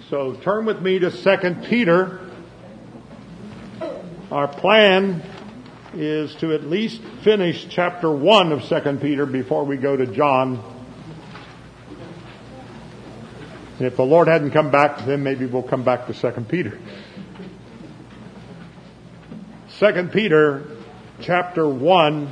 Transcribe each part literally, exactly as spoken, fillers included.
So turn with me to Second Peter. Our plan is to at least finish chapter one of Second Peter before we go to John. And if the Lord hadn't come back, then maybe we'll come back to Second Peter. Second Peter chapter one.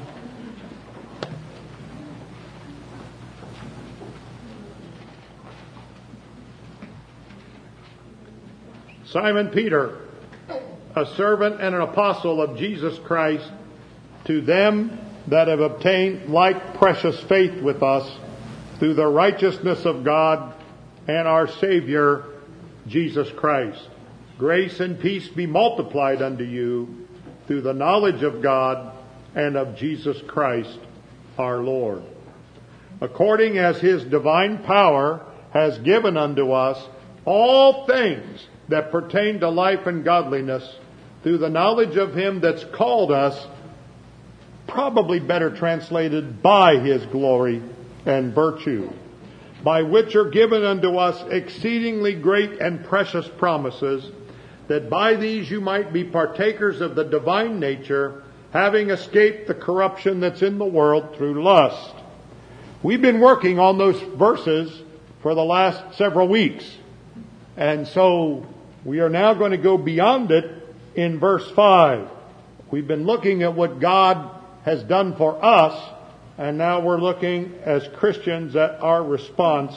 Simon Peter, a servant and an apostle of Jesus Christ, to them that have obtained like precious faith with us through the righteousness of God and our Savior, Jesus Christ. Grace and peace be multiplied unto you through the knowledge of God and of Jesus Christ our Lord, according as His divine power has given unto us all things that pertain to life and godliness through the knowledge of Him that's called us, probably better translated, by His glory and virtue, by which are given unto us exceedingly great and precious promises, that by these you might be partakers of the divine nature, having escaped the corruption that's in the world through lust. We've been working on those verses for the last several weeks. And so we are now going to go beyond it in verse five. We've been looking at what God has done for us, and now we're looking as Christians at our response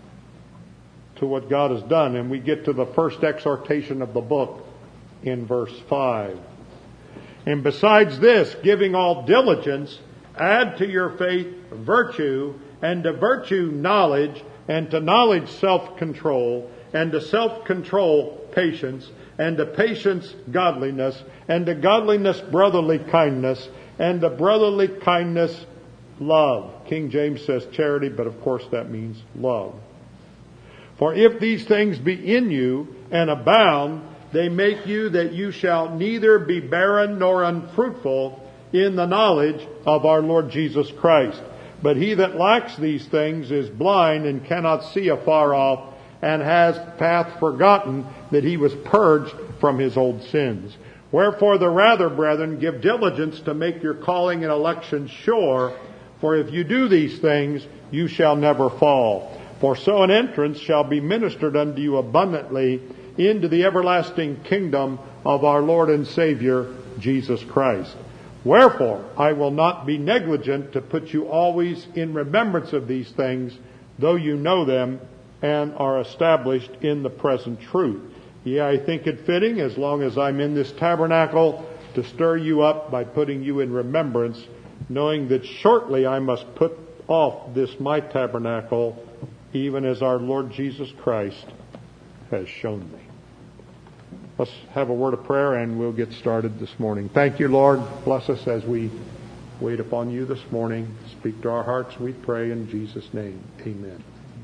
to what God has done. And we get to the first exhortation of the book in verse five. And besides this, giving all diligence, add to your faith virtue, and to virtue knowledge, and to knowledge self-control, and to self-control patience, and to patience godliness, and to godliness brotherly kindness, and to brotherly kindness love. King James says charity, but of course that means love. For if these things be in you and abound, they make you that you shall neither be barren nor unfruitful in the knowledge of our Lord Jesus Christ. But he that lacks these things is blind and cannot see afar off, and has hath forgotten that he was purged from his old sins. Wherefore the rather, brethren, give diligence to make your calling and election sure, for if you do these things, you shall never fall. For so an entrance shall be ministered unto you abundantly into the everlasting kingdom of our Lord and Savior, Jesus Christ. Wherefore I will not be negligent to put you always in remembrance of these things, though you know them, and are established in the present truth. Yea, I think it fitting, as long as I'm in this tabernacle, to stir you up by putting you in remembrance, knowing that shortly I must put off this my tabernacle, even as our Lord Jesus Christ has shown me. Let's have a word of prayer and we'll get started this morning. Thank you, Lord. Bless us as we wait upon you this morning. Speak to our hearts, we pray in Jesus' name. Amen.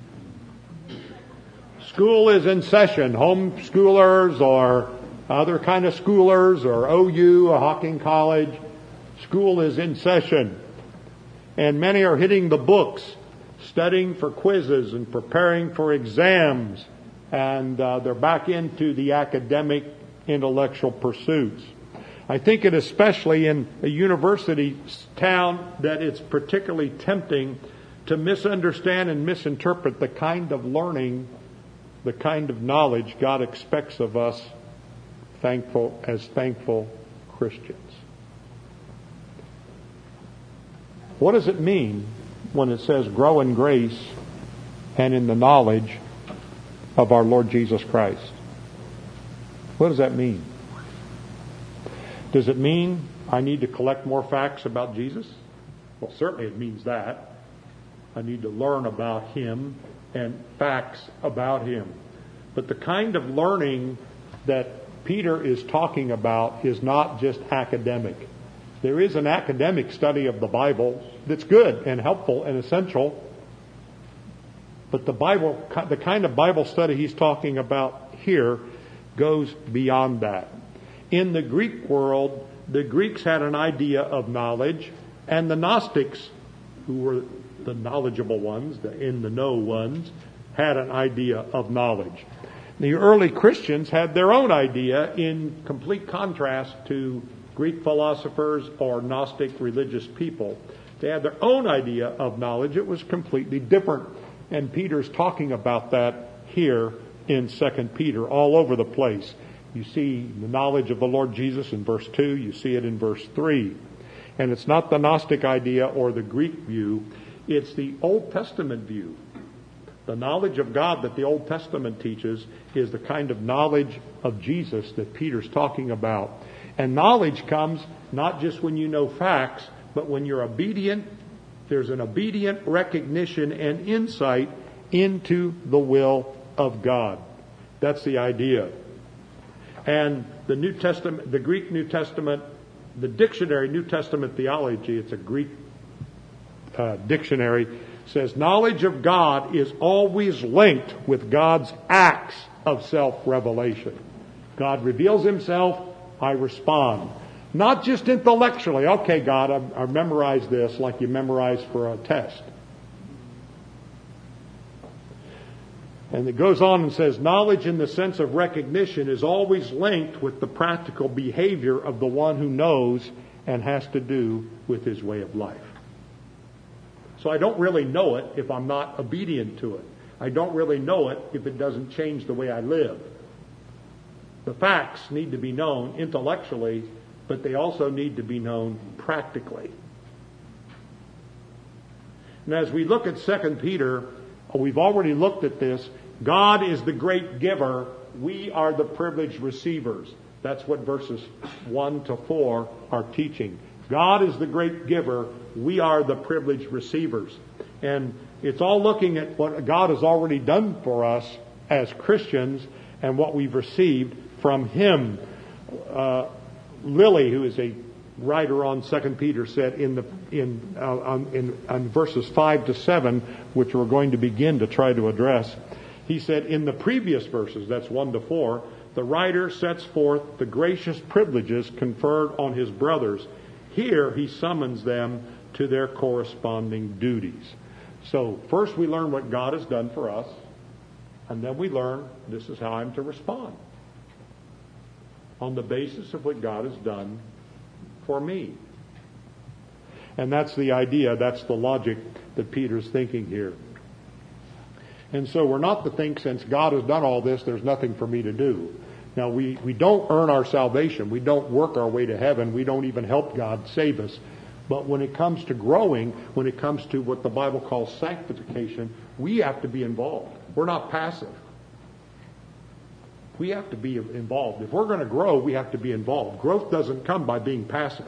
School is in session. Homeschoolers or other kind of schoolers or O U, a Hocking College. School is in session. And many are hitting the books, studying for quizzes and preparing for exams. And uh, they're back into the academic intellectual pursuits. I think it especially in a university town that it's particularly tempting to misunderstand and misinterpret the kind of learning, the kind of knowledge God expects of us thankful as thankful Christians. What does it mean when it says grow in grace and in the knowledge of our Lord Jesus Christ? What does that mean? Does it mean I need to collect more facts about Jesus? Well, certainly it means that. I need to learn about Him and facts about Him. But the kind of learning that Peter is talking about is not just academic. There is an academic study of the Bible that's good and helpful and essential. But the Bible, the kind of Bible study he's talking about here goes beyond that. In the Greek world, the Greeks had an idea of knowledge, and the Gnostics, who were the knowledgeable ones, the in the know ones, had an idea of knowledge. The early Christians had their own idea in complete contrast to Greek philosophers or Gnostic religious people. They had their own idea of knowledge. It was completely different. And Peter's talking about that here in Second Peter all over the place. You see the knowledge of the Lord Jesus in verse two. You see it in verse three. And it's not the Gnostic idea or the Greek view. It's the Old Testament view. The knowledge of God that the Old Testament teaches is the kind of knowledge of Jesus that Peter's talking about. And knowledge comes not just when you know facts, but when you're obedient. There's an obedient recognition and insight into the will of God. That's the idea. And the New Testament, the Greek New Testament, the dictionary New Testament theology, it's a Greek uh, dictionary, says knowledge of God is always linked with God's acts of self-revelation. God reveals himself, I respond. Not just intellectually. Okay, God, I've, I've memorized this like you memorize for a test. And it goes on and says, knowledge in the sense of recognition is always linked with the practical behavior of the one who knows and has to do with his way of life. So I don't really know it if I'm not obedient to it. I don't really know it if it doesn't change the way I live. The facts need to be known intellectually, but they also need to be known practically. And as we look at Second Peter, we've already looked at this. God is the great giver. We are the privileged receivers. That's what verses one to four are teaching. God is the great giver. We are the privileged receivers. And it's all looking at what God has already done for us as Christians and what we've received from Him. Uh, Lilly, who is a writer on Second Peter, said in the in, uh, on, in on verses five to seven, which we're going to begin to try to address. He said, in the previous verses, that's one to four, the writer sets forth the gracious privileges conferred on his brothers. Here he summons them to their corresponding duties. So first we learn what God has done for us, and then we learn this is how I'm to respond on the basis of what God has done for me. And that's the idea, that's the logic that Peter's thinking here. And so we're not to think, since God has done all this, there's nothing for me to do. Now, we, we don't earn our salvation. We don't work our way to heaven. We don't even help God save us. But when it comes to growing, when it comes to what the Bible calls sanctification, we have to be involved. We're not passive. We have to be involved. If we're going to grow, we have to be involved. Growth doesn't come by being passive.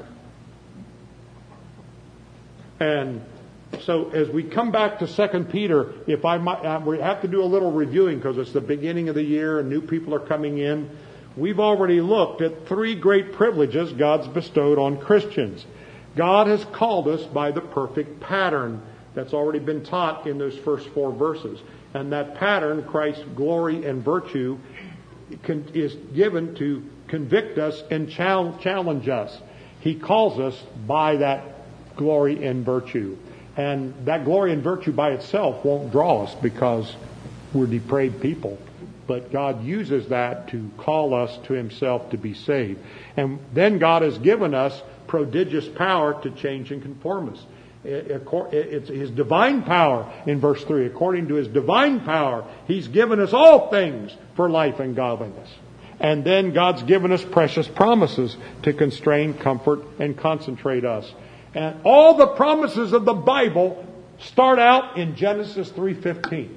And so as we come back to Second Peter, if I might, uh, we have to do a little reviewing because it's the beginning of the year and new people are coming in. We've already looked at three great privileges God's bestowed on Christians. God has called us by the perfect pattern that's already been taught in those first four verses. And that pattern, Christ's glory and virtue, can, is given to convict us and challenge us. He calls us by that glory and virtue. And that glory and virtue by itself won't draw us because we're depraved people. But God uses that to call us to Himself to be saved. And then God has given us prodigious power to change and conform us. It's His divine power in verse three. According to His divine power, He's given us all things for life and godliness. And then God's given us precious promises to constrain, comfort, and concentrate us. And all the promises of the Bible start out in Genesis three fifteen.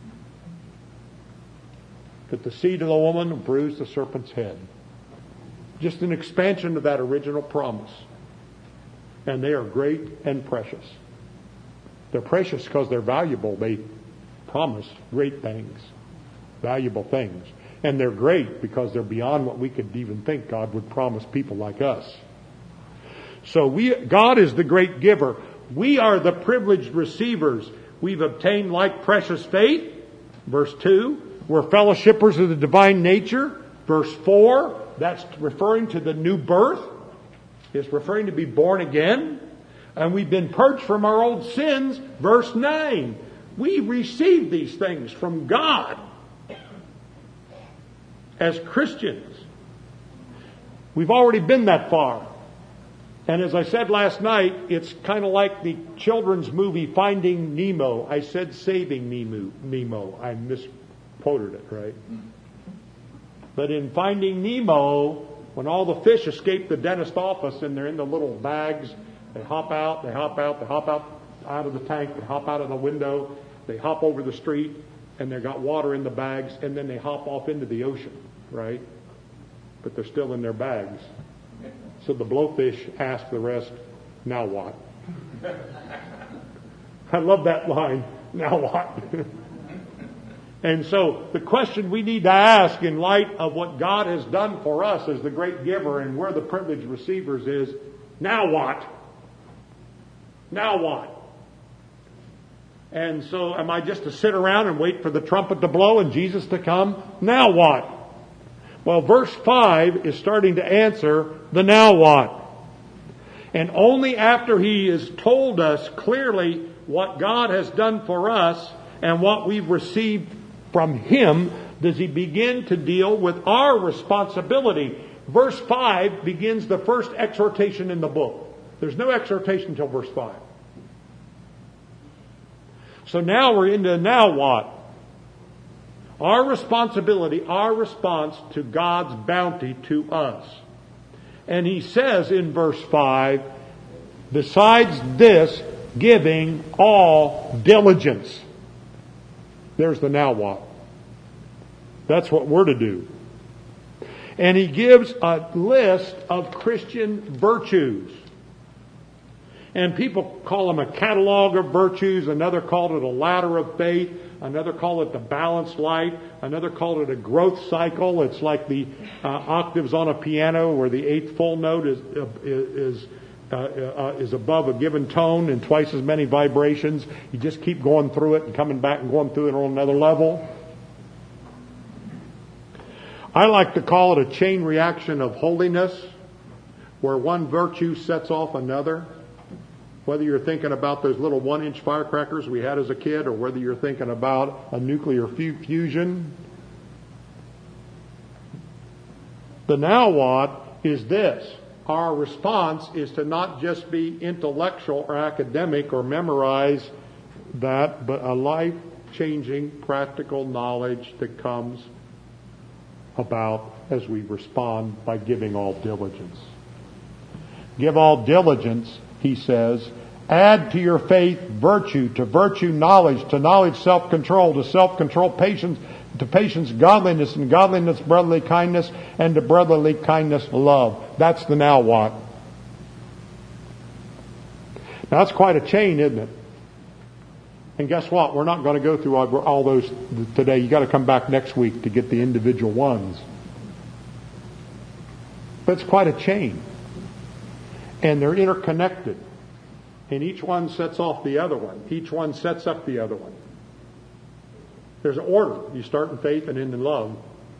That the seed of the woman will bruise the serpent's head. Just an expansion of that original promise. And they are great and precious. They're precious because they're valuable. They promise great things, valuable things. And they're great because they're beyond what we could even think God would promise people like us. So we, God is the great giver. We are the privileged receivers. We've obtained like precious faith. Verse two. We're fellowshippers of the divine nature. Verse four. That's referring to the new birth. It's referring to be born again. And we've been purged from our old sins. Verse nine. We receive these things from God. as Christians. We've already been that far. And as I said last night, it's kind of like the children's movie Finding Nemo. I said Saving Nemo. Nemo. I misquoted it, right? But in Finding Nemo, when all the fish escape the dentist office and they're in the little bags, they hop out, they hop out, they hop out out of the tank, they hop out of the window, they hop over the street, and they've got water in the bags, and then they hop off into the ocean, right? But they're still in their bags. So the blowfish ask the rest, now what? I love that line, now what? And so the question we need to ask in light of what God has done for us as the great giver and we're the privileged receivers is, now what? Now what? And so am I just to sit around and wait for the trumpet to blow and Jesus to come? Now what? Well, verse five is starting to answer the now what. And only after he has told us clearly what God has done for us and what we've received from him does he begin to deal with our responsibility. Verse five begins the first exhortation in the book. There's no exhortation until verse five. So now we're into now what? Our responsibility, our response to God's bounty to us. And he says in verse five, besides this, giving all diligence. There's the now what. That's what we're to do. And he gives a list of Christian virtues. And people call them a catalog of virtues. Another called it a ladder of faith. Another called it the balanced life. Another called it a growth cycle. It's like the uh, octaves on a piano where the eighth full note is uh, is uh, uh, is above a given tone and twice as many vibrations. You just keep going through it and coming back and going through it on another level. I like to call it a chain reaction of holiness, where one virtue sets off another. Whether you're thinking about those little one-inch firecrackers we had as a kid, or whether you're thinking about a nuclear fusion. The now what is this. Our response is to not just be intellectual or academic or memorize that, but a life-changing practical knowledge that comes about as we respond by giving all diligence. Give all diligence, he says. Add to your faith virtue, to virtue knowledge, to knowledge self-control, to self-control patience, to patience godliness, and godliness brotherly kindness, and to brotherly kindness love. That's the now what. Now that's quite a chain, isn't it? And guess what? We're not going to go through all, all those today. You've got to come back next week to get the individual ones. But it's quite a chain. And they're interconnected. And each one sets off the other one. Each one sets up the other one. There's an order. You start in faith and end in love.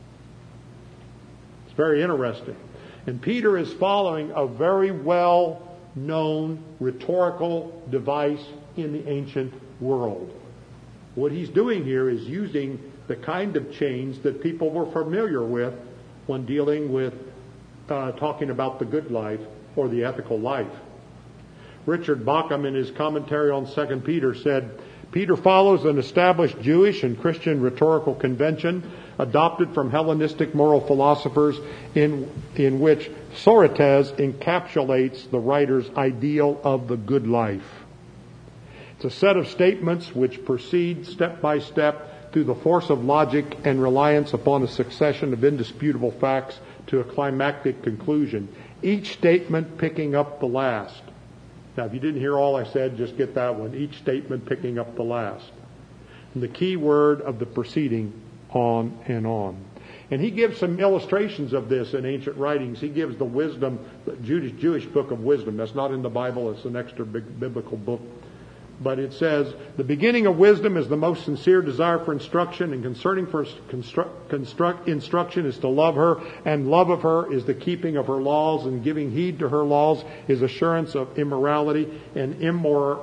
It's very interesting. And Peter is following a very well-known rhetorical device in the ancient world. What he's doing here is using the kind of chains that people were familiar with when dealing with uh, talking about the good life or the ethical life. Richard Bauckham, in his commentary on Second Peter, said, Peter follows an established Jewish and Christian rhetorical convention adopted from Hellenistic moral philosophers in, in which Socrates encapsulates the writer's ideal of the good life. It's a set of statements which proceed step by step through the force of logic and reliance upon a succession of indisputable facts to a climactic conclusion, each statement picking up the last. Now, if you didn't hear all I said, just get that one. Each statement picking up the last. And the key word of the proceeding, on and on. And he gives some illustrations of this in ancient writings. He gives the wisdom, the Jewish, Jewish book of wisdom. That's not in the Bible. It's an extra big biblical book. But it says, the beginning of wisdom is the most sincere desire for instruction, and concerning for construct, construct, instruction is to love her, and love of her is the keeping of her laws, and giving heed to her laws is assurance of immorality, and immor,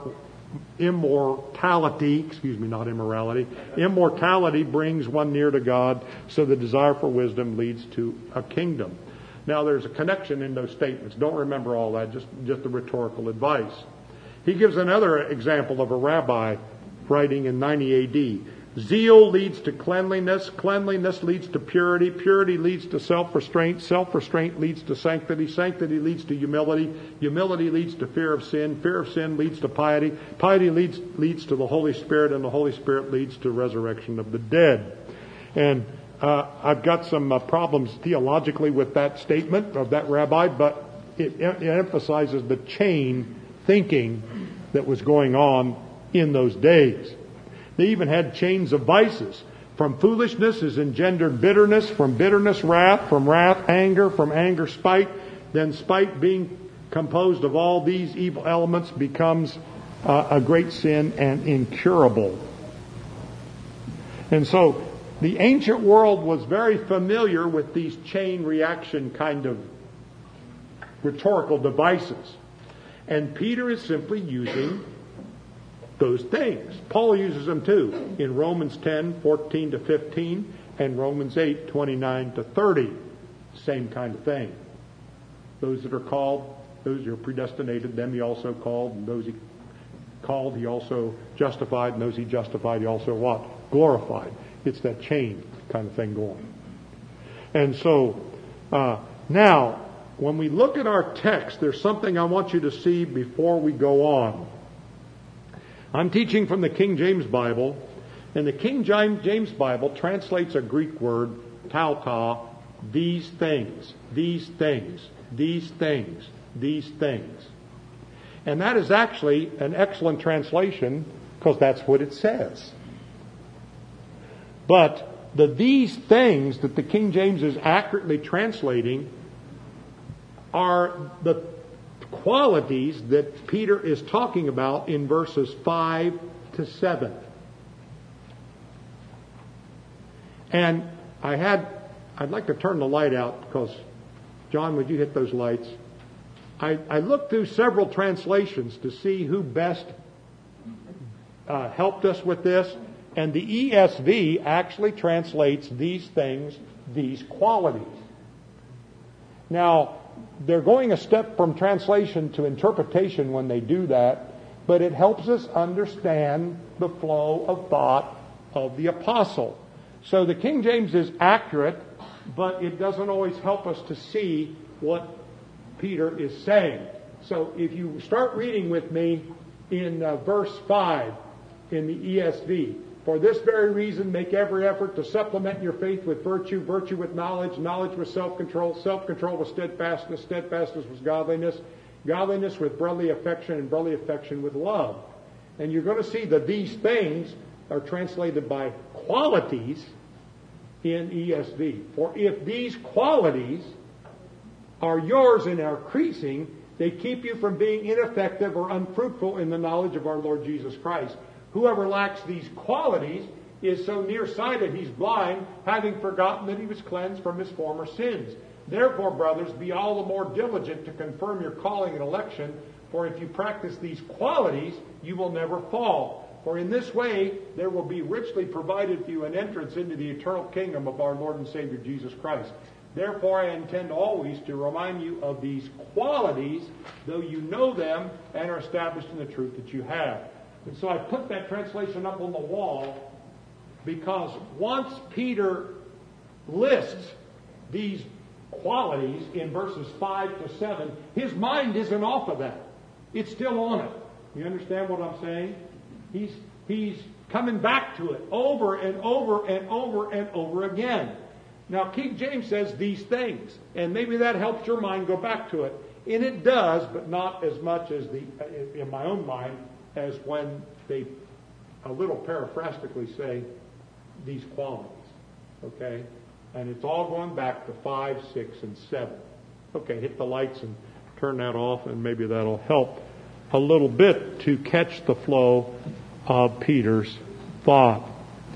immortality, excuse me, not immorality, immortality brings one near to God, so the desire for wisdom leads to a kingdom. Now there's a connection in those statements. Don't remember all that, just, just the rhetorical advice. He gives another example of a rabbi writing in ninety A D. Zeal leads to cleanliness. Cleanliness leads to purity. Purity leads to self-restraint. Self-restraint leads to sanctity. Sanctity leads to humility. Humility leads to fear of sin. Fear of sin leads to piety. Piety leads, leads to the Holy Spirit, and the Holy Spirit leads to resurrection of the dead. And uh, I've got some uh, problems theologically with that statement of that rabbi, but it, it emphasizes the chain thinking that was going on in those days. They even had chains of vices. From foolishness is engendered bitterness, from bitterness wrath, from wrath anger, from anger spite. Then spite, being composed of all these evil elements, becomes uh, a great sin and incurable. And so the ancient world was very familiar with these chain reaction kind of rhetorical devices. And Peter is simply using those things. Paul uses them too in Romans ten, fourteen to fifteen and Romans eight, twenty-nine to thirty. Same kind of thing. Those that are called, those who are predestinated, them he also called, and those he called he also justified, and those he justified he also what? Glorified. It's that chain kind of thing going. And so, uh, now, when we look at our text, there's something I want you to see before we go on. I'm teaching from the King James Bible, and the King James Bible translates a Greek word, tauta, these things, these things, these things, these things. And that is actually an excellent translation because that's what it says. But the these things that the King James is accurately translating are the qualities that Peter is talking about in verses five to seven. And I had, I'd like to turn the light out because, John, would you hit those lights? I, I looked through several translations to see who best uh, helped us with this. And the E S V actually translates these things, these qualities. Now, they're going a step from translation to interpretation when they do that, but it helps us understand the flow of thought of the apostle. So the King James is accurate, but it doesn't always help us to see what Peter is saying. So if you start reading with me in uh, verse five in the E S V, for this very reason, make every effort to supplement your faith with virtue, virtue with knowledge, knowledge with self-control, self-control with steadfastness, steadfastness with godliness, godliness with brotherly affection, and brotherly affection with love. And you're going to see that these things are translated by qualities in E S V. For if these qualities are yours and are increasing, they keep you from being ineffective or unfruitful in the knowledge of our Lord Jesus Christ. Whoever lacks these qualities is so nearsighted he's blind, having forgotten that he was cleansed from his former sins. Therefore, brothers, be all the more diligent to confirm your calling and election, for if you practice these qualities, you will never fall. For in this way, there will be richly provided for you an entrance into the eternal kingdom of our Lord and Savior Jesus Christ. Therefore, I intend always to remind you of these qualities, though you know them and are established in the truth that you have. And so I put that translation up on the wall because once Peter lists these qualities in verses five to seven, his mind isn't off of that. It's still on it. You understand what I'm saying? He's, he's coming back to it over and over and over and over again. Now, King James says these things, and maybe that helps your mind go back to it. And it does, but not as much as the, in my own mind, as when they a little paraphrastically say these qualities. Okay? And it's all going back to five, six, and seven. Okay, hit the lights and turn that off, and maybe that'll help a little bit to catch the flow of Peter's thought.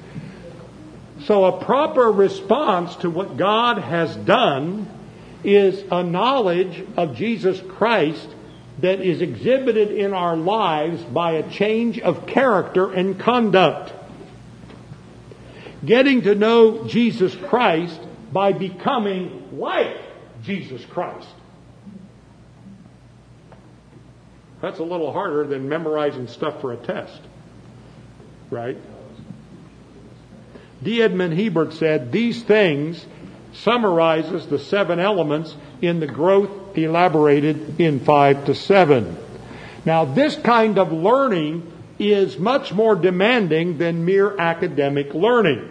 So a proper response to what God has done is a knowledge of Jesus Christ that is exhibited in our lives by a change of character and conduct. Getting to know Jesus Christ by becoming like Jesus Christ. That's a little harder than memorizing stuff for a test. Right? D. Edmond Hebert said, these things summarizes the seven elements in the growth elaborated in five to seven. Now, this kind of learning is much more demanding than mere academic learning.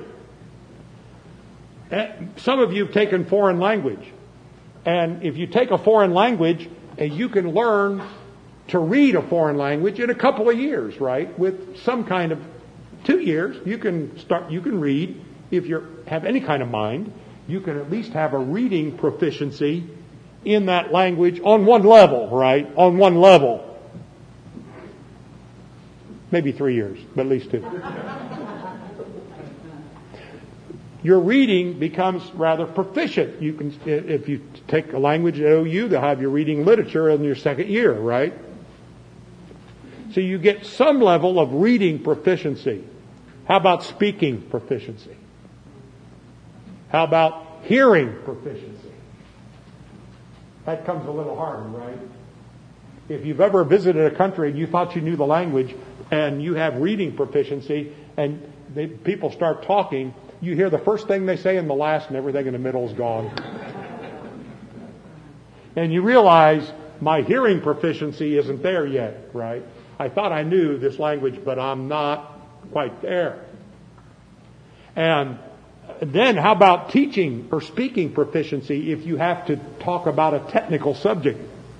Some of you have taken foreign language. And if you take a foreign language, you can learn to read a foreign language in a couple of years, right? With some kind of two years, you can start. You can read if you have any kind of mind. You can at least have a reading proficiency in that language on one level, right? On one level, maybe three years, but at least two. Your reading becomes rather proficient. You can, if you take a language at O U, they'll have your reading literature in your second year, right? So you get some level of reading proficiency. How about speaking proficiency? How about hearing proficiency? That comes a little harder, right? If you've ever visited a country and you thought you knew the language and you have reading proficiency and they, people start talking, you hear the first thing they say and the last, and everything in the middle is gone. And you realize my hearing proficiency isn't there yet, right? I thought I knew this language, but I'm not quite there. And then how about teaching or speaking proficiency if you have to talk about a technical subject?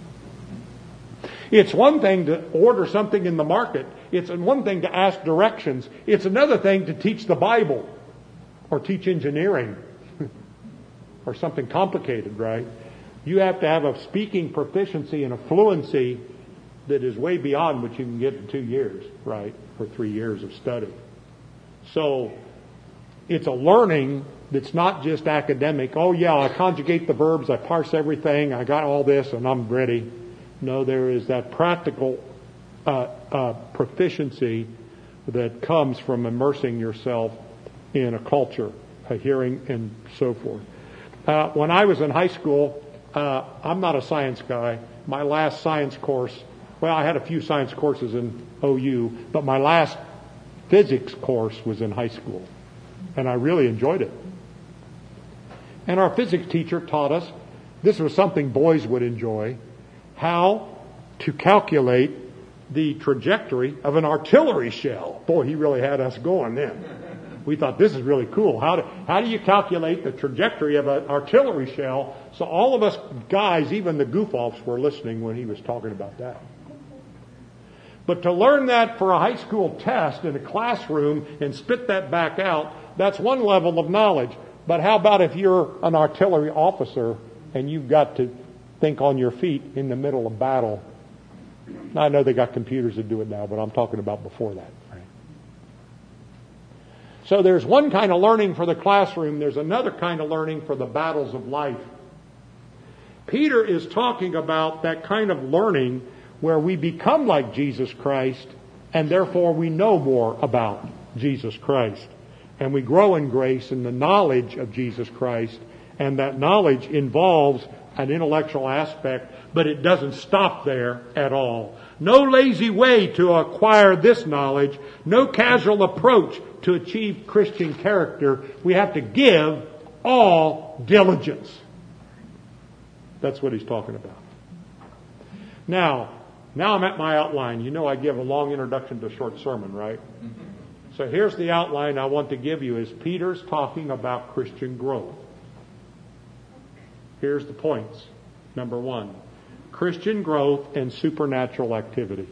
It's one thing to order something in the market. It's one thing to ask directions. It's another thing to teach the Bible or teach engineering or something complicated, right? You have to have a speaking proficiency and a fluency that is way beyond what you can get in two years, right? Or three years of study. So it's a learning that's not just academic. Oh yeah, I conjugate the verbs, I parse everything, I got all this and I'm ready. No, there is that practical uh, uh, proficiency that comes from immersing yourself in a culture, a hearing, and so forth. Uh, when I was in high school, uh, I'm not a science guy. My last science course, well, I had a few science courses in O U, but my last physics course was in high school, and I really enjoyed it. And our physics teacher taught us, this was something boys would enjoy, how to calculate the trajectory of an artillery shell. Boy, he really had us going then. We thought, this is really cool. How do, how do you calculate the trajectory of an artillery shell? So all of us guys, even the goof-offs, were listening when he was talking about that. But to learn that for a high school test in a classroom and spit that back out, that's one level of knowledge. But how about if you're an artillery officer and you've got to think on your feet in the middle of battle? Now, I know they got computers that do it now, but I'm talking about before that. Right? So there's one kind of learning for the classroom. There's another kind of learning for the battles of life. Peter is talking about that kind of learning where we become like Jesus Christ, and therefore we know more about Jesus Christ. And we grow in grace in the knowledge of Jesus Christ, and that knowledge involves an intellectual aspect, but it doesn't stop there at all. No lazy way to acquire this knowledge, no casual approach to achieve Christian character. We have to give all diligence. That's what he's talking about. Now, now I'm at my outline. You know I give a long introduction to a short sermon, right? So here's the outline I want to give you is Peter's talking about Christian growth. Here's the points. Number one, Christian growth and supernatural activity.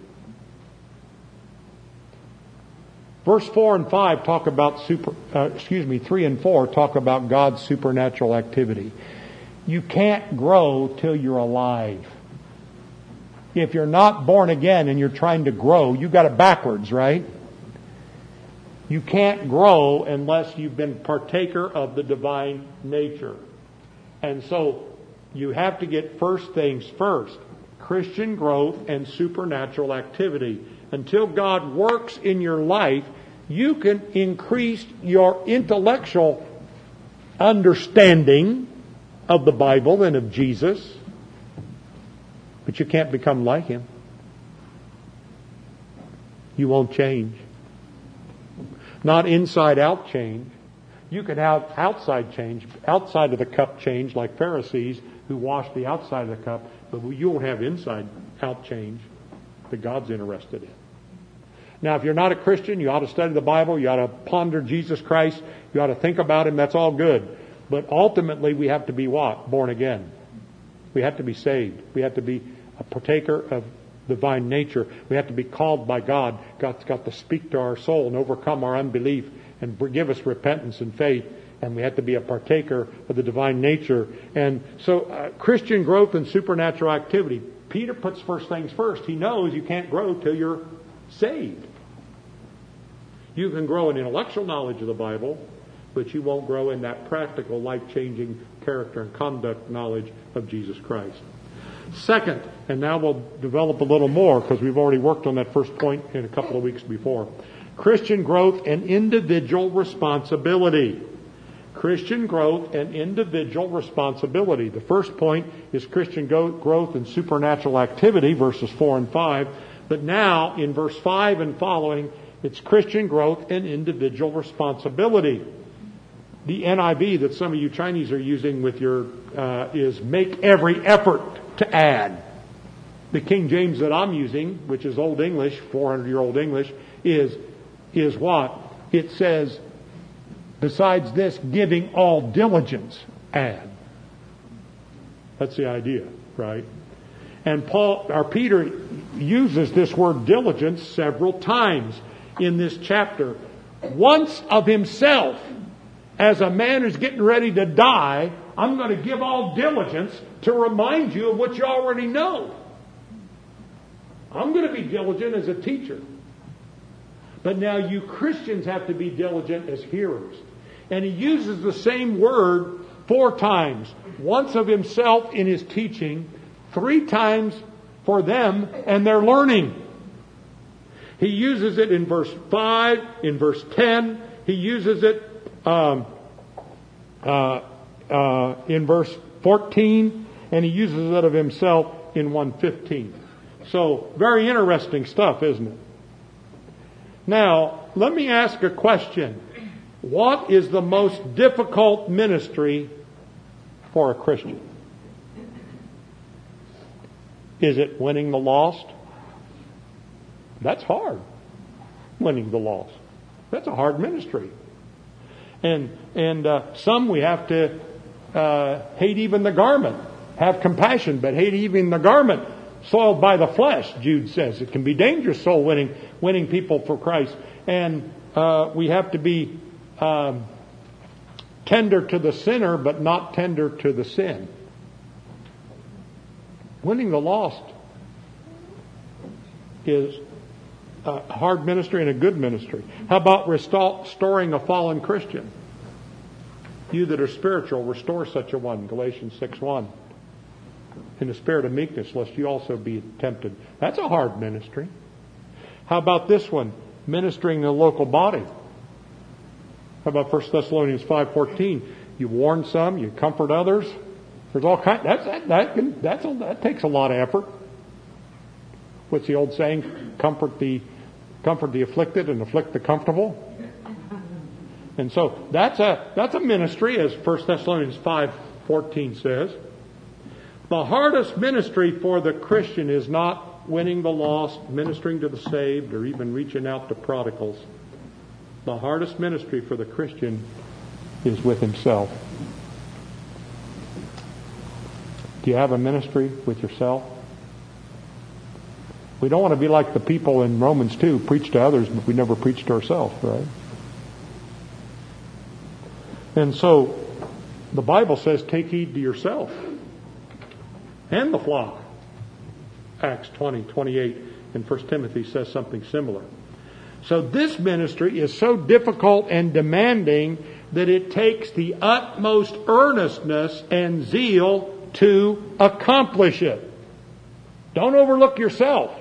Verse four and five talk about super, uh, excuse me, three and four talk about God's supernatural activity. You can't grow till you're alive. If you're not born again and you're trying to grow, you got it backwards, right? You can't grow unless you've been partaker of the divine nature. And so you have to get first things first. Christian growth and supernatural activity. Until God works in your life, you can increase your intellectual understanding of the Bible and of Jesus, but you can't become like Him. You won't change. Not inside out change. You can have outside change, outside of the cup change, like Pharisees who wash the outside of the cup, but you won't have inside out change that God's interested in. Now, if you're not a Christian, you ought to study the Bible, you ought to ponder Jesus Christ, you ought to think about Him, that's all good. But ultimately, we have to be what? Born again. We have to be saved. We have to be a partaker of divine nature. We have to be called by God. God's got to speak to our soul and overcome our unbelief and give us repentance and faith. And we have to be a partaker of the divine nature. And so uh, Christian growth and supernatural activity. Peter puts first things first. He knows you can't grow till you're saved. You can grow in intellectual knowledge of the Bible, but you won't grow in that practical, life-changing character and conduct knowledge of Jesus Christ. Second, and now we'll develop a little more because we've already worked on that first point in a couple of weeks before. Christian growth and individual responsibility. Christian growth and individual responsibility. The first point is Christian growth and supernatural activity, verses four and five. But now, in verse five and following, it's Christian growth and individual responsibility. The N I V that some of you Chinese are using with your uh, is make every effort to add. The King James that I'm using, which is Old English, four hundred year old English, is is what? It says, besides this, giving all diligence, add. That's the idea, right? And Paul or Peter uses this word diligence several times in this chapter. Once of himself, as a man who's getting ready to die, I'm going to give all diligence to remind you of what you already know. I'm going to be diligent as a teacher. But now you Christians have to be diligent as hearers. And he uses the same word four times. Once of himself in his teaching, three times for them and their learning. He uses it in verse five, in verse ten. He uses it um, uh, uh, in verse fourteen, and he uses it of himself in one fifteen. So, very interesting stuff, isn't it? Now, let me ask a question. What is the most difficult ministry for a Christian? Is it winning the lost? That's hard. Winning the lost. That's a hard ministry. And and uh, some we have to uh, hate even the garment. Have compassion, but hate even the garment soiled by the flesh, Jude says. It can be dangerous soul winning, winning people for Christ. And uh, we have to be um, tender to the sinner, but not tender to the sin. Winning the lost is a hard ministry and a good ministry. How about restoring a fallen Christian? You that are spiritual, restore such a one. Galatians six one. In the spirit of meekness, lest you also be tempted. That's a hard ministry. How about this one? Ministering the local body. How about First Thessalonians five fourteen? You warn some, you comfort others. There's all kind. That's that. That, can, that's a, that takes a lot of effort. What's the old saying? Comfort the comfort the afflicted and afflict the comfortable. And so that's a that's a ministry, as First Thessalonians five fourteen says. The hardest ministry for the Christian is not winning the lost, ministering to the saved, or even reaching out to prodigals. The hardest ministry for the Christian is with himself. Do you have a ministry with yourself? We don't want to be like the people in Romans two, preach to others, but we never preach to ourselves, right? And so, the Bible says, take heed to yourself and the flock. Acts twenty twenty-eight and First Timothy says something similar. So this ministry is so difficult and demanding that it takes the utmost earnestness and zeal to accomplish it. Don't overlook yourself.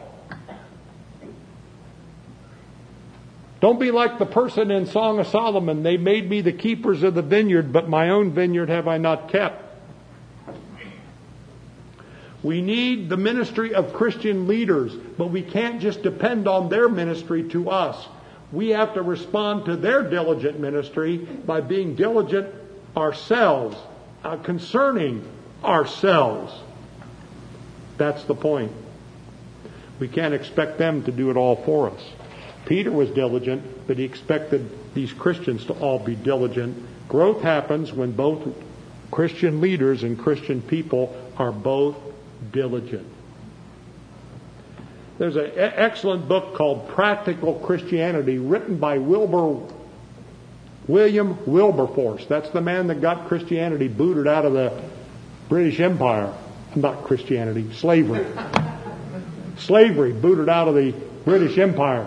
Don't be like the person in Song of Solomon. They made me the keepers of the vineyard, but my own vineyard have I not kept. We need the ministry of Christian leaders, but we can't just depend on their ministry to us. We have to respond to their diligent ministry by being diligent ourselves, uh, concerning ourselves. That's the point. We can't expect them to do it all for us. Peter was diligent, but he expected these Christians to all be diligent. Growth happens when both Christian leaders and Christian people are both diligent. There's an excellent book called Practical Christianity, written by Wilbur William Wilberforce. That's the man that got Christianity booted out of the British Empire. Not Christianity, slavery. Slavery booted out of the British Empire.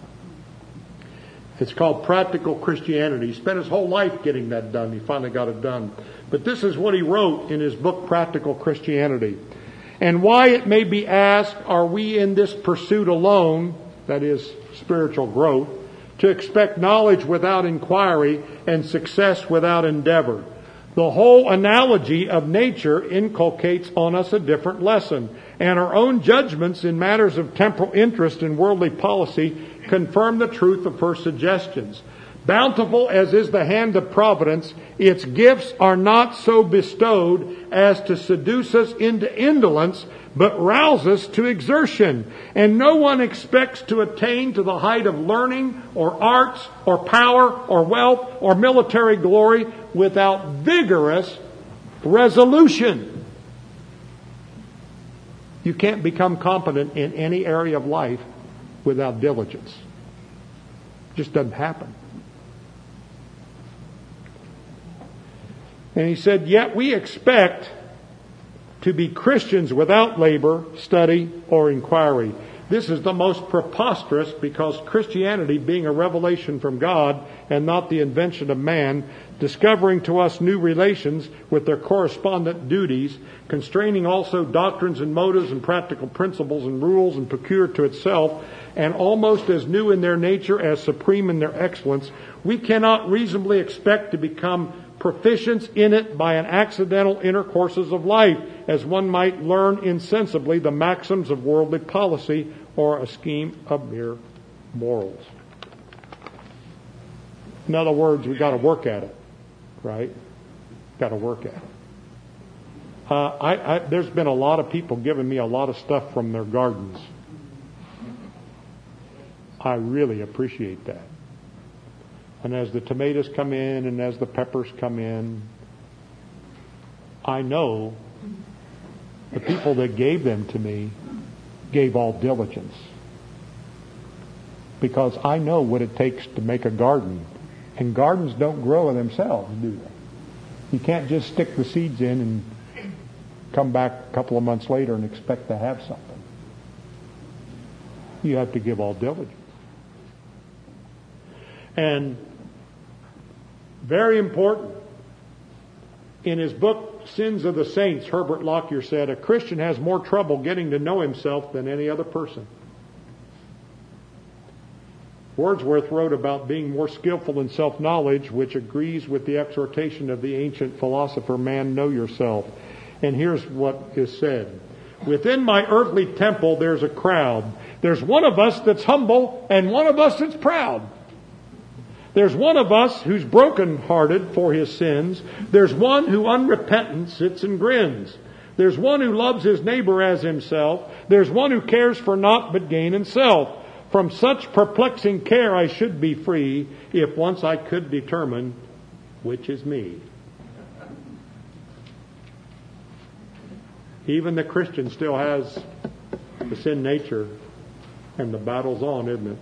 It's called Practical Christianity. He spent his whole life getting that done. He finally got it done. But this is what he wrote in his book, Practical Christianity. And why, it may be asked, are we in this pursuit alone, that is, spiritual growth, to expect knowledge without inquiry and success without endeavor? The whole analogy of nature inculcates on us a different lesson, and our own judgments in matters of temporal interest and worldly policy confirm the truth of her suggestions. Bountiful as is the hand of providence, its gifts are not so bestowed as to seduce us into indolence, but rouse us to exertion. And no one expects to attain to the height of learning or arts or power or wealth or military glory without vigorous resolution. You can't become competent in any area of life without diligence. It just doesn't happen. And he said, yet we expect to be Christians without labor, study, or inquiry. This is the most preposterous, because Christianity, being a revelation from God and not the invention of man, discovering to us new relations with their correspondent duties, constraining also doctrines and motives and practical principles and rules and peculiar to itself, and almost as new in their nature as supreme in their excellence, we cannot reasonably expect to become proficients in it by an accidental intercourses of life, as one might learn insensibly the maxims of worldly policy or a scheme of mere morals. In other words, we've got to work at it, right? Got to work at it. Uh, I, I, there's been a lot of people giving me a lot of stuff from their gardens. I really appreciate that. And as the tomatoes come in and as the peppers come in, I know the people that gave them to me gave all diligence. Because I know what it takes to make a garden. And gardens don't grow of themselves, do they? You can't just stick the seeds in and come back a couple of months later and expect to have something. You have to give all diligence. And very important, in his book, Sins of the Saints, Herbert Lockyer said, a Christian has more trouble getting to know himself than any other person. Wordsworth wrote about being more skillful in self-knowledge, which agrees with the exhortation of the ancient philosopher, man, know yourself. And here's what is said. Within my earthly temple there's a crowd. There's one of us that's humble and one of us that's proud. There's one of us who's broken-hearted for his sins. There's one who unrepentant sits and grins. There's one who loves his neighbor as himself. There's one who cares for naught but gain and self. From such perplexing care I should be free, if once I could determine which is me. Even the Christian still has the sin nature, and the battle's on, isn't it?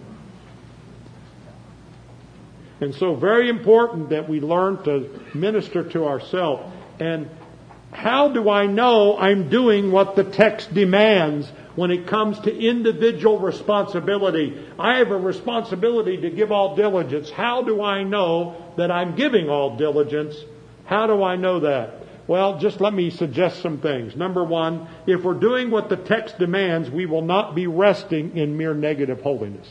And so very important that we learn to minister to ourselves. And how do I know I'm doing what the text demands when it comes to individual responsibility? I have a responsibility to give all diligence. How do I know that I'm giving all diligence? How do I know that? Well, just let me suggest some things. Number one, if we're doing what the text demands, we will not be resting in mere negative holiness.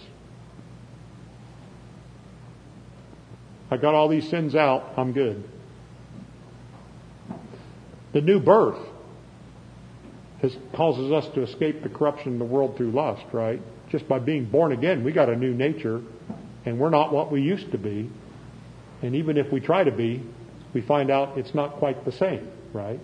I got all these sins out, I'm good. The new birth has, causes us to escape the corruption in the world through lust, right? Just by being born again, we got a new nature, and we're not what we used to be. And even if we try to be, we find out it's not quite the same, right?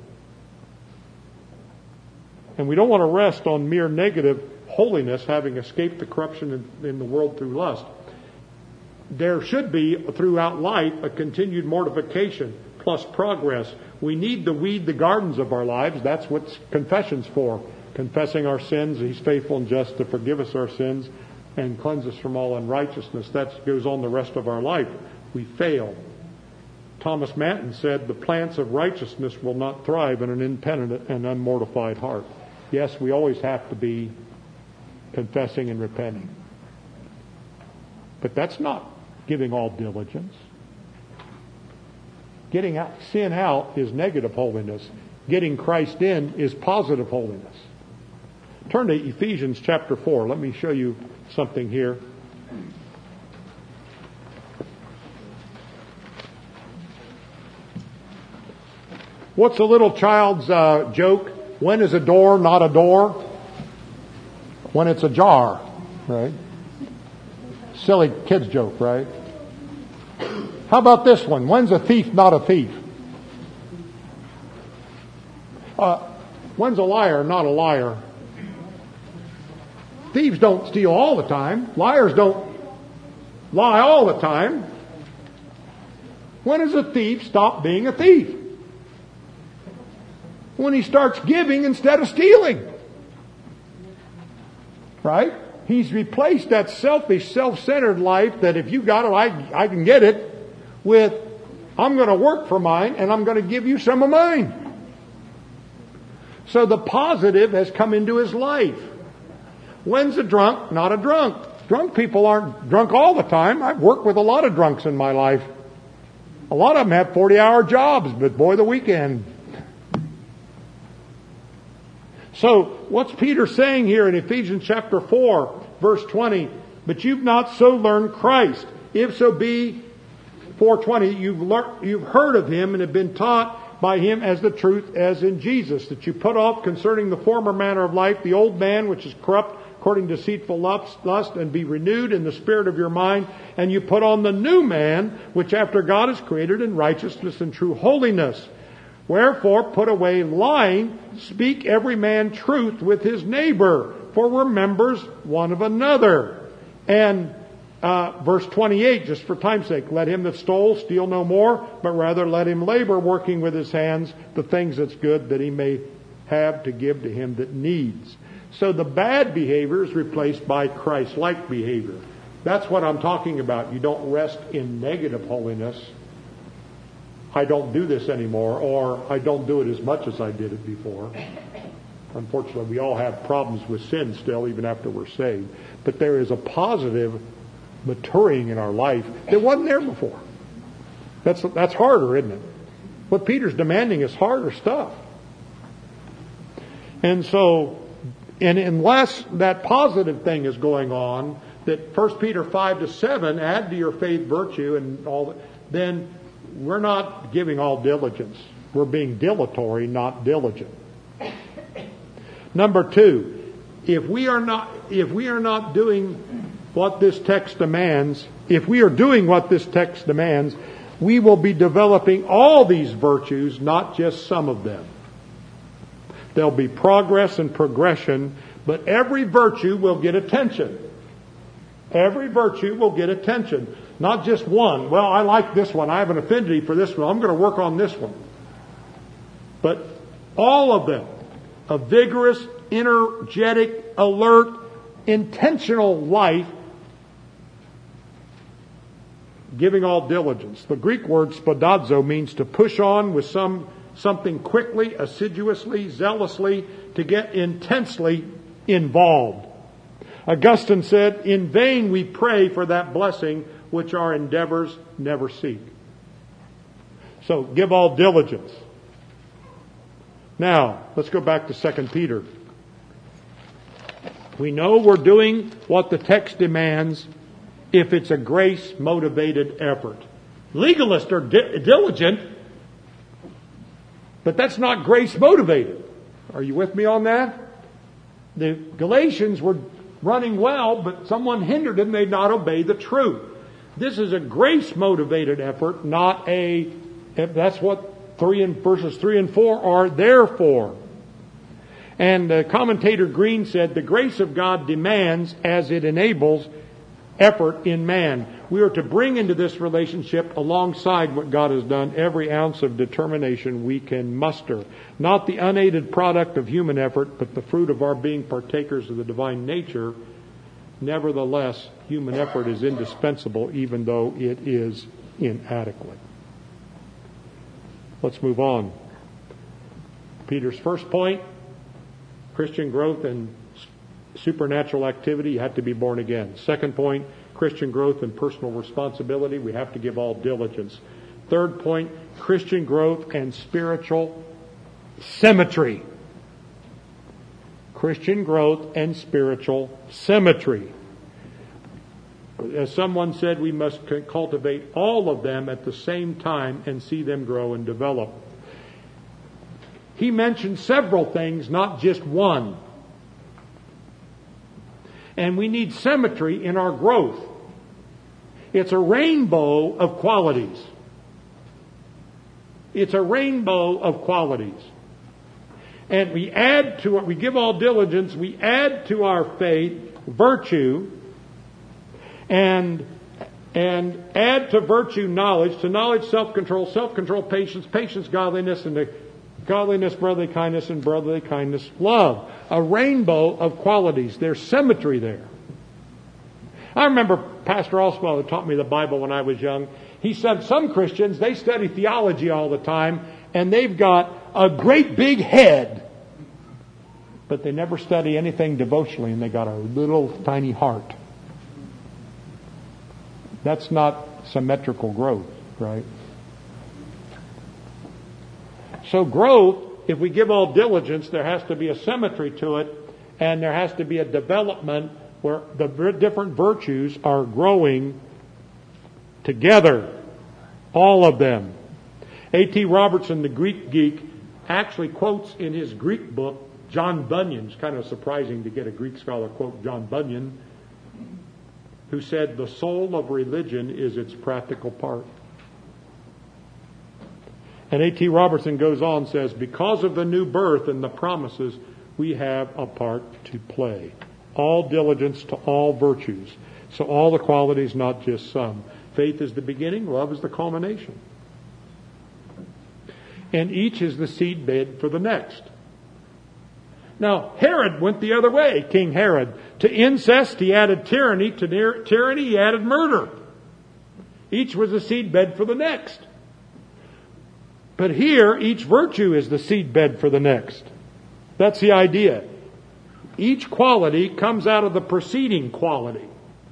And we don't want to rest on mere negative holiness, having escaped the corruption in, in the world through lust. There should be, throughout life, a continued mortification plus progress. We need to weed the gardens of our lives. That's what confession's for. Confessing our sins. He's faithful and just to forgive us our sins and cleanse us from all unrighteousness. That goes on the rest of our life. We fail. Thomas Manton said, the plants of righteousness will not thrive in an impenitent and unmortified heart. Yes, we always have to be confessing and repenting. But that's not giving all diligence. Getting out, sin out is negative holiness. Getting Christ in is positive holiness. Turn to Ephesians chapter four. Let me show you something here. What's a little child's uh, joke? When is a door not a door? When it's ajar, right? Silly kid's joke, right? How about this one? When's a thief not a thief? Uh, when's a liar not a liar? Thieves don't steal all the time. Liars don't lie all the time. When does a thief stop being a thief? When he starts giving instead of stealing. Right? He's replaced that selfish, self-centered life that if you got it, I, I can get it, with I'm going to work for mine and I'm going to give you some of mine. So the positive has come into his life. When's a drunk not a drunk? Drunk people aren't drunk all the time. I've worked with a lot of drunks in my life. A lot of them have forty-hour jobs, but boy, the weekend. So what's Peter saying here in Ephesians chapter four, verse twenty? But you've not so learned Christ. If so be, four twenty, you've learned, you've heard of him and have been taught by him as the truth as in Jesus, that you put off concerning the former manner of life the old man which is corrupt according to deceitful lust, and be renewed in the spirit of your mind, and you put on the new man which after God is created in righteousness and true holiness. Wherefore put away lying, speak every man truth with his neighbor, for we're members one of another. And uh, verse twenty-eight, just for time's sake, let him that stole steal no more, but rather let him labor, working with his hands the things that's good, that he may have to give to him that needs. So the bad behavior is replaced by Christ-like behavior. That's what I'm talking about. You don't rest in negative holiness. I don't do this anymore, or I don't do it as much as I did it before. Unfortunately, we all have problems with sin still, even after we're saved. But there is a positive maturing in our life that wasn't there before. That's, that's harder, isn't it? What Peter's demanding is harder stuff. And so, and unless that positive thing is going on, that First Peter five to seven, add to your faith virtue and all that, then we're not giving all diligence. We're being dilatory, not diligent. Number two, if we are not, if we are not doing what this text demands, if we are doing what this text demands, we will be developing all these virtues, not just some of them. There'll be progress and progression, but every virtue will get attention. Every virtue will get attention. Not just one. Well, I like this one. I have an affinity for this one. I'm going to work on this one. But all of them, a vigorous, energetic, alert, intentional life, giving all diligence. The Greek word spadazo means to push on with some something quickly, assiduously, zealously, to get intensely involved. Augustine said, in vain we pray for that blessing which our endeavors never seek. So give all diligence. Now, let's go back to Second Peter. We know we're doing what the text demands if it's a grace-motivated effort. Legalists are di- diligent, but that's not grace-motivated. Are you with me on that? The Galatians were running well, but someone hindered them. They'd not obey the truth. This is a grace-motivated effort, not a... That's what three and verses three and four are there for. And uh, commentator Green said, the grace of God demands as it enables effort in man. We are to bring into this relationship, alongside what God has done, every ounce of determination we can muster. Not the unaided product of human effort, but the fruit of our being partakers of the divine nature. Nevertheless, human effort is indispensable, even though it is inadequate. Let's move on. Peter's first point, Christian growth and supernatural activity, you have to be born again. Second point, Christian growth and personal responsibility, we have to give all diligence. Third point, Christian growth and spiritual symmetry. Christian growth and spiritual symmetry. As someone said, we must cultivate all of them at the same time and see them grow and develop. He mentioned several things, not just one. And we need symmetry in our growth. It's a rainbow of qualities. It's a rainbow of qualities. And we add to it, we give all diligence, we add to our faith virtue, and and add to virtue knowledge, to knowledge self-control, self-control patience, patience godliness, and to godliness brotherly kindness, and brotherly kindness love. A rainbow of qualities. There's symmetry there. I remember Pastor Oswald, who taught me the Bible when I was young, he said some Christians, they study theology all the time, and they've got a great big head, but they never study anything devotionally, and they got a little tiny heart. That's not symmetrical growth, right? So growth, if we give all diligence, there has to be a symmetry to it, and there has to be a development where the different virtues are growing together, all of them. A T Robertson, the Greek geek, actually quotes in his Greek book John Bunyan. It's kind of surprising to get a Greek scholar quote John Bunyan, who said, the soul of religion is its practical part. And A T Robertson goes on and says, because of the new birth and the promises, we have a part to play. All diligence to all virtues. So all the qualities, not just some. Faith is the beginning, love is the culmination. And each is the seedbed for the next. Now, Herod went the other way, King Herod. To incest, he added tyranny. To near, tyranny, he added murder. Each was a seedbed for the next. But here, each virtue is the seedbed for the next. That's the idea. Each quality comes out of the preceding quality.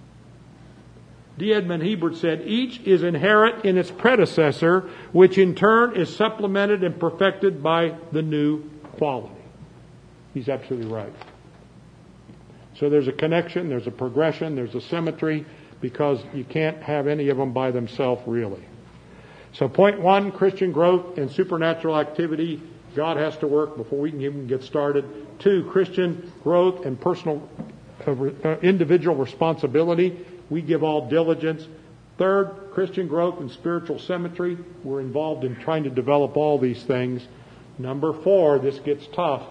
D. Edmund Hebert said, each is inherent in its predecessor, which in turn is supplemented and perfected by the new quality. He's absolutely right. So there's a connection, there's a progression, there's a symmetry, because you can't have any of them by themselves, really. So point one, Christian growth and supernatural activity. God has to work before we can even get started. Two, Christian growth and personal, uh, uh, individual responsibility. We give all diligence. Third, Christian growth and spiritual symmetry. We're involved in trying to develop all these things. Number four, this gets tough.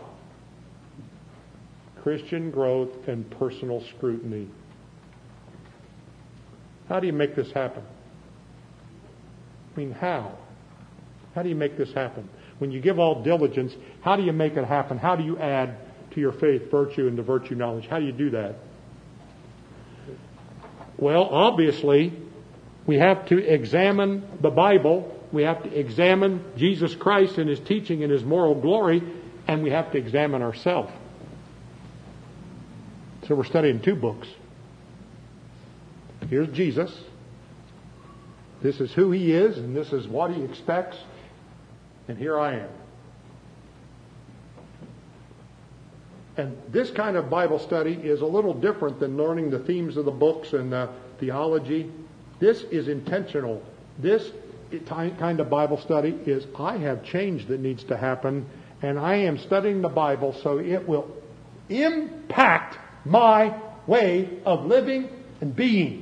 Christian growth and personal scrutiny. How do you make this happen? I mean, how? How do you make this happen? When you give all diligence, how do you make it happen? How do you add to your faith virtue and to virtue knowledge? How do you do that? Well, obviously, we have to examine the Bible. We have to examine Jesus Christ and His teaching and His moral glory, and we have to examine ourselves. So we're studying two books. Here's Jesus. This is who He is, and this is what He expects. And here I am. And this kind of Bible study is a little different than learning the themes of the books and the theology. This is intentional. This kind of Bible study is, I have change that needs to happen, and I am studying the Bible so it will impact my way of living and being.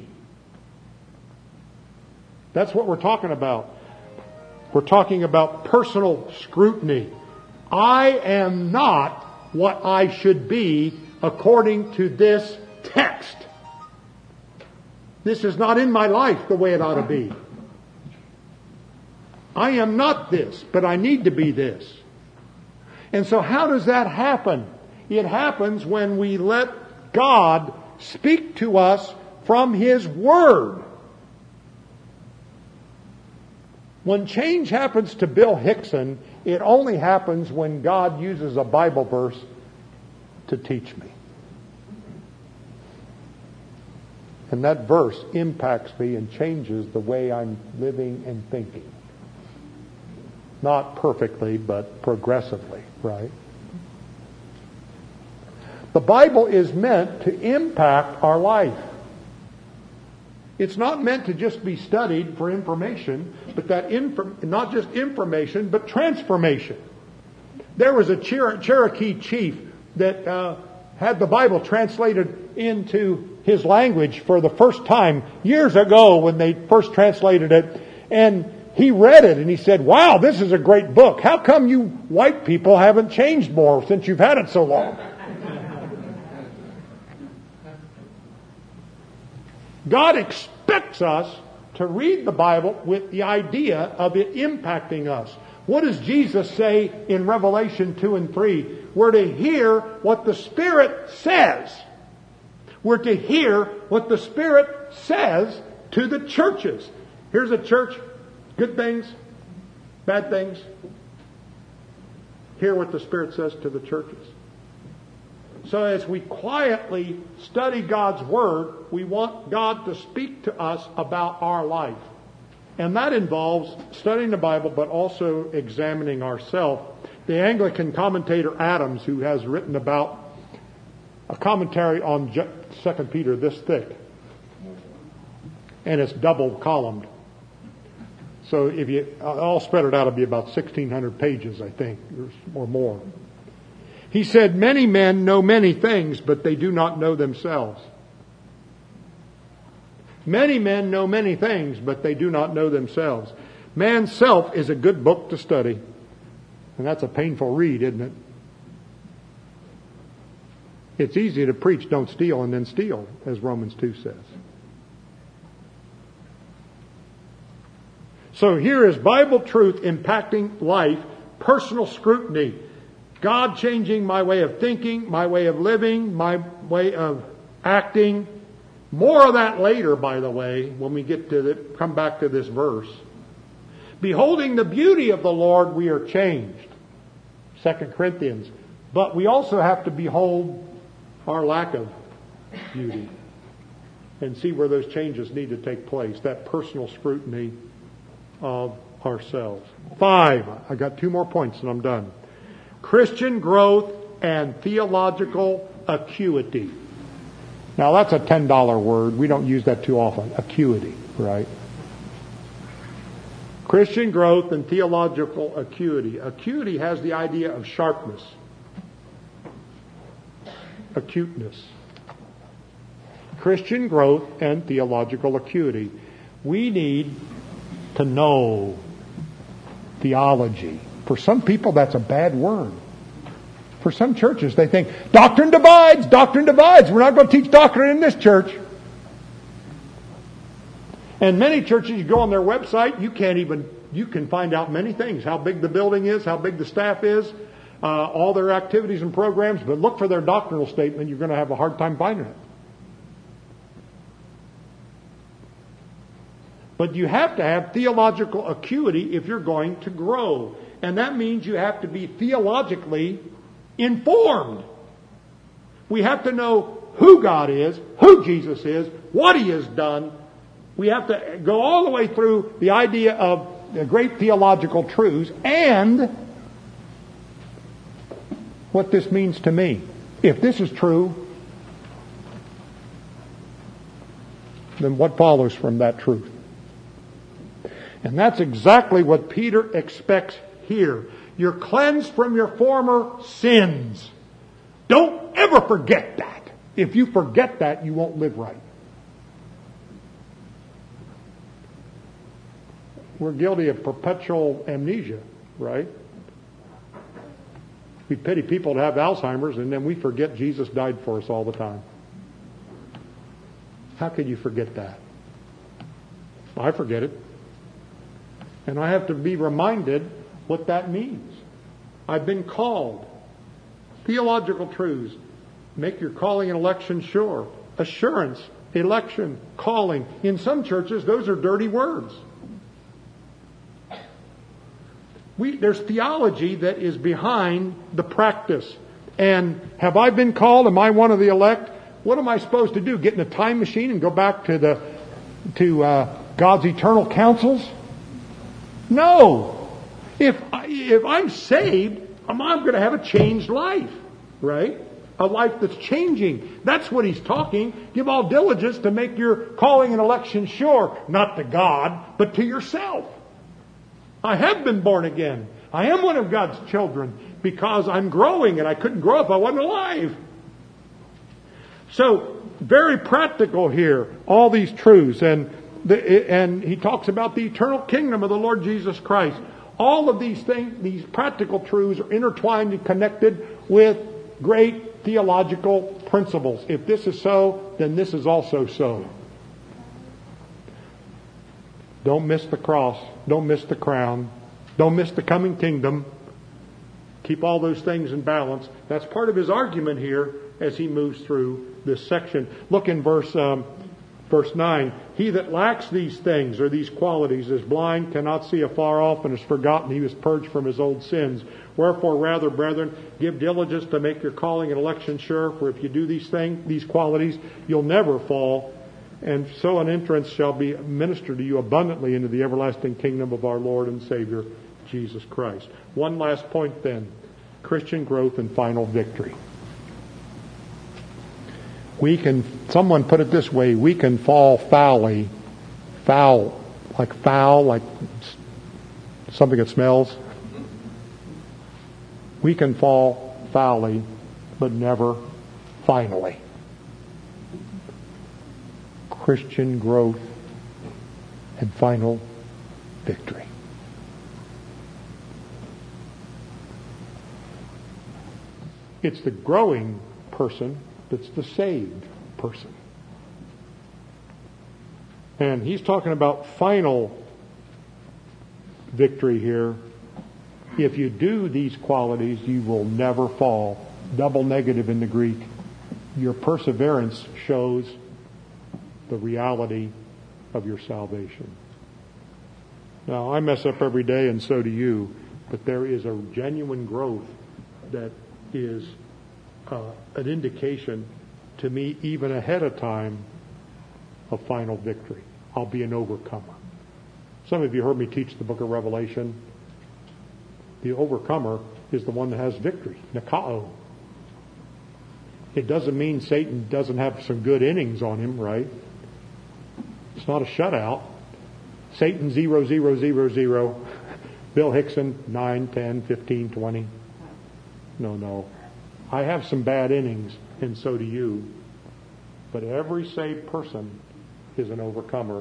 That's what we're talking about. We're talking about personal scrutiny. I am not what I should be according to this text. This is not in my life the way it ought to be. I am not this, but I need to be this. And so how does that happen? It happens when we let God speak to us from His Word. When change happens to Bill Hickson, it only happens when God uses a Bible verse to teach me. And that verse impacts me and changes the way I'm living and thinking. Not perfectly, but progressively, right? The Bible is meant to impact our life. It's not meant to just be studied for information, but that inf- not just information, but transformation. There was a Cher- Cherokee chief that uh, had the Bible translated into his language for the first time years ago when they first translated it. And he read it and he said, "Wow, this is a great book. How come you white people haven't changed more since you've had it so long?" God expects us to read the Bible with the idea of it impacting us. What does Jesus say in Revelation two and three? We're to hear what the Spirit says. We're to hear what the Spirit says to the churches. Here's a church, good things, bad things. Hear what the Spirit says to the churches. So as we quietly study God's Word, we want God to speak to us about our life. And that involves studying the Bible, but also examining ourselves. The Anglican commentator Adams, who has written about a commentary on Second Peter this thick, and it's double columned. So if you all spread it out, it'll be about sixteen hundred pages, I think, or more. He said, "Many men know many things, but they do not know themselves. Many men know many things, but they do not know themselves." Man's Self is a good book to study. And that's a painful read, isn't it? It's easy to preach, don't steal, and then steal, as Romans two says. So here is Bible truth impacting life, personal scrutiny. God changing my way of thinking, my way of living, my way of acting. More of that later, by the way, when we get to the, come back to this verse. Beholding the beauty of the Lord, we are changed. Second Corinthians. But we also have to behold our lack of beauty and see where those changes need to take place. That personal scrutiny of ourselves. Five. I got two more points and I'm done. Christian growth and theological acuity. Now that's a ten dollar word. We don't use that too often. Acuity, right? Christian growth and theological acuity. Acuity has the idea of sharpness. Acuteness. Christian growth and theological acuity. We need to know theology. For some people, that's a bad word. For some churches, they think, doctrine divides, doctrine divides. We're not going to teach doctrine in this church. And many churches, you go on their website, you can't even, you can find out many things. How big the building is, how big the staff is, uh, all their activities and programs. But look for their doctrinal statement, you're going to have a hard time finding it. But you have to have theological acuity if you're going to grow. And that means you have to be theologically informed. We have to know who God is, who Jesus is, what He has done. We have to go all the way through the idea of the great theological truths and what this means to me. If this is true, then what follows from that truth? And that's exactly what Peter expects here. You're cleansed from your former sins. Don't ever forget that. If you forget that, you won't live right. We're guilty of perpetual amnesia, right? We pity people that have Alzheimer's, and then we forget Jesus died for us all the time. How could you forget that? I forget it. And I have to be reminded what that means. I've been called. Theological truths. Make your calling and election sure. Assurance, election, calling. In some churches, those are dirty words. We, there's theology that is behind the practice. And have I been called? Am I one of the elect? What am I supposed to do? Get in a time machine and go back to the to uh, God's eternal counsels? No. If I, if I'm saved, I'm, I'm going to have a changed life, right? A life that's changing. That's what he's talking. Give all diligence to make your calling and election sure, not to God, but to yourself. I have been born again. I am one of God's children because I'm growing, and I couldn't grow if I wasn't alive. So, very practical here, all these truths. And the, and he talks about the eternal kingdom of the Lord Jesus Christ. All of these things, these practical truths are intertwined and connected with great theological principles. If this is so, then this is also so. Don't miss the cross. Don't miss the crown. Don't miss the coming kingdom. Keep all those things in balance. That's part of his argument here as he moves through this section. Look in verse um, verse nine. He that lacks these things or these qualities is blind, cannot see afar off, and has forgotten he was purged from his old sins. Wherefore, rather, brethren, give diligence to make your calling and election sure. For if you do these things, these qualities, you'll never fall. And so an entrance shall be ministered to you abundantly into the everlasting kingdom of our Lord and Savior, Jesus Christ. One last point then. Christian growth and final victory. We can, someone put it this way, we can fall foully, foul, like foul, like something that smells. We can fall foully, but never finally. Christian growth and final victory. It's the growing person that's the saved person. And he's talking about final victory here. If you do these qualities, you will never fall. Double negative in the Greek. Your perseverance shows the reality of your salvation. Now, I mess up every day, and so do you, but there is a genuine growth that is uh, an indication to me, even ahead of time, of final victory. I'll be an overcomer. Some of you heard me teach the book of Revelation. The overcomer is the one that has victory, Nikao. It doesn't mean Satan doesn't have some good innings on him, right? It's not a shutout. Satan zero, zero, zero, zero. Bill Hickson nine, ten, fifteen, twenty. No, no. I have some bad innings, and so do you. But every saved person is an overcomer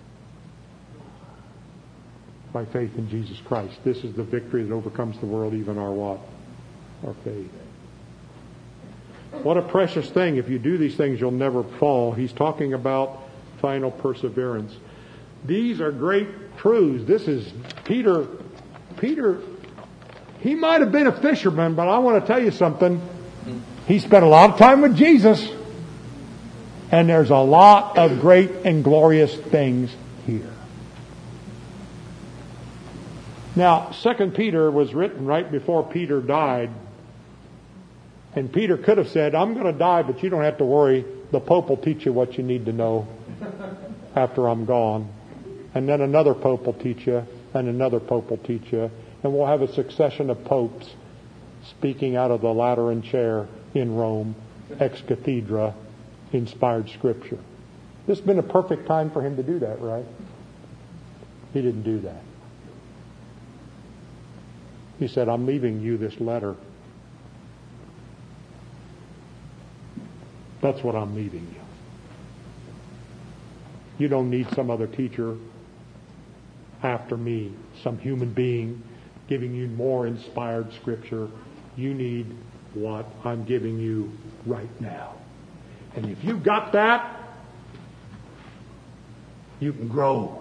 by faith in Jesus Christ. This is the victory that overcomes the world, even our what? Our faith. What a precious thing. If you do these things, you'll never fall. He's talking about final perseverance. These are great truths. This is Peter. Peter, he might have been a fisherman, but I want to tell you something. He spent a lot of time with Jesus. And there's a lot of great and glorious things here. Now, Second Peter was written right before Peter died. And Peter could have said, I'm going to die, but you don't have to worry. The Pope will teach you what you need to know after I'm gone. And then another Pope will teach you, and another Pope will teach you. And we'll have a succession of popes speaking out of the Lateran chair in Rome, ex cathedra, inspired Scripture. This has been a perfect time for him to do that, right? He didn't do that. He said, I'm leaving you this letter. That's what I'm leaving you. You don't need some other teacher after me, some human being giving you more inspired Scripture. You need what I'm giving you right now. And if you've got that, you can grow.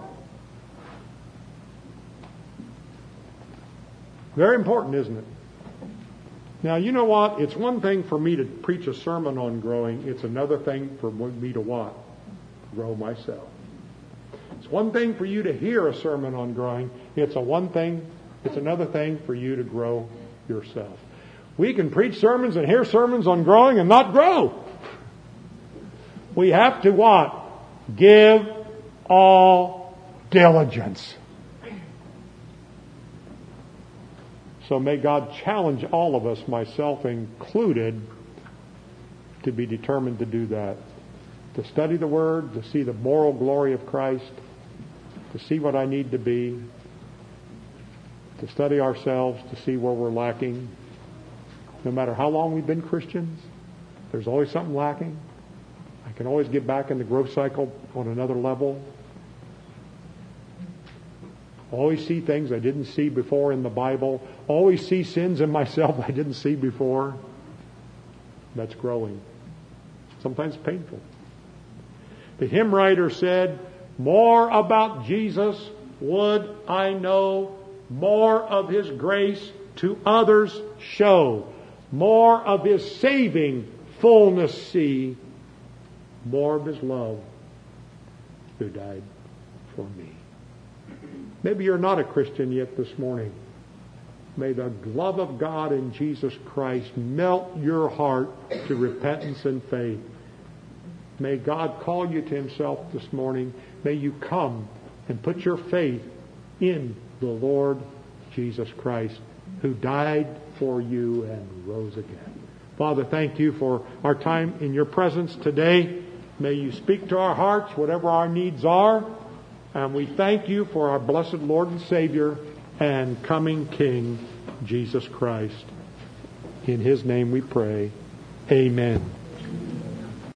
Very important, isn't it? Now, you know what? It's one thing for me to preach a sermon on growing. It's another thing for me to what? Grow myself. It's one thing for you to hear a sermon on growing. It's a one thing, it's another thing for you to grow yourself. We can preach sermons and hear sermons on growing and not grow. We have to what? Give all diligence. So may God challenge all of us, myself included, to be determined to do that. To study the Word, to see the moral glory of Christ, to see what I need to be, to study ourselves, to see where we're lacking. No matter how long we've been Christians, there's always something lacking. I can always get back in the growth cycle on another level. Always see things I didn't see before in the Bible. Always see sins in myself I didn't see before. That's growing. Sometimes painful. The hymn writer said, more about Jesus would I know, more of His grace to others show, more of His saving fullness see, more of His love who died for me. Maybe you're not a Christian yet this morning. May the love of God in Jesus Christ melt your heart to repentance and faith. May God call you to Himself this morning. May you come and put your faith in the Lord Jesus Christ, who died for you and rose again. Father, thank you for our time in your presence today. May you speak to our hearts, whatever our needs are. And we thank you for our blessed Lord and Savior and coming King, Jesus Christ. In His name we pray. Amen.